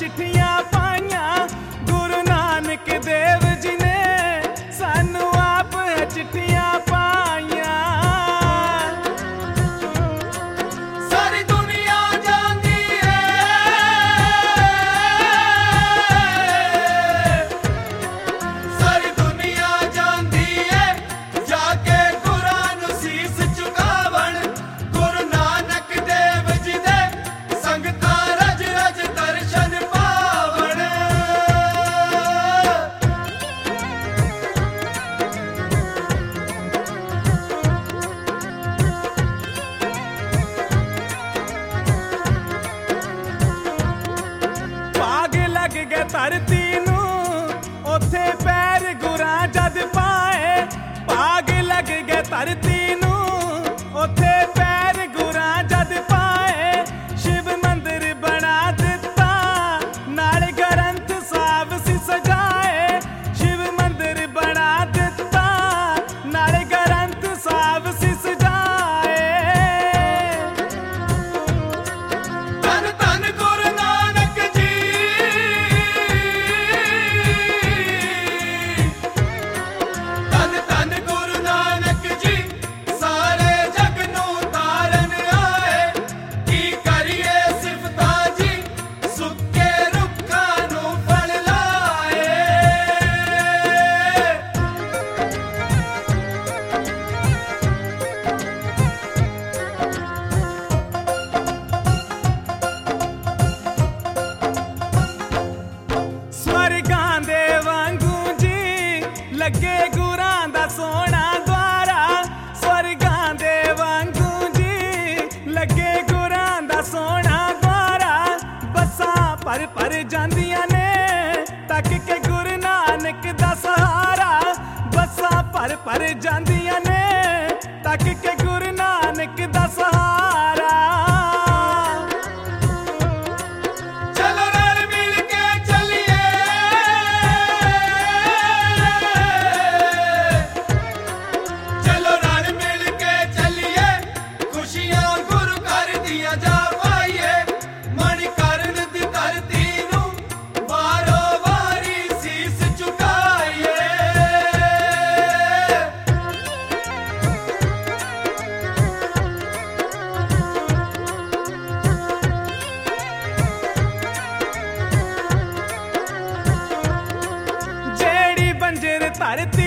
चिट्ठियां पाइयां गुरु नानक देव जी ने सानू आप चिट्ठियां पाइयां। सारी दुनिया जानदी है, सारी दुनिया जानदी है, जाके गुरां नूं सीस झुकावण गुरु नानक देव जी दे संगतां रज रज दर्शन पावण। भाग लग गए धरती नूं ओथे पैर गुरां जद पाए। भाग लग गए धरती नूं ओथे पैर गुरां जद पाए। शिव मंदिर बना दिता नाल ग्रंथ साहिब सी सजाए। शिव मंदिर बना दिता नाल ग्रंथ साहिब सी सजाए। धन धन गुरु नानक जी, धन धन गुरु नानक जी, सारे जग नूं तारन आए। की करिए सिफतां जी, सुक्के रुखां नूं फल लाए। स्वर्गां दे वांगू जी लगे गुरां दा सोना द्वारा। स्वर्गां दे वांगू जी लगे गुरां दा सोना द्वारा। बसां पर जांदियां ने तक के गुरु नानक दा सहारा। बसां पर जांदियां ने तक के गुरु नानक दा सहारा। चलो रल मिल के चलिए, चलो रल मिल के चलिए, खुशियां गुरु घर दिया जा पाइए। मणिकरण दी धरती नूं वारो वारी सीस झुकाइए। जेड़ी बंजर धरती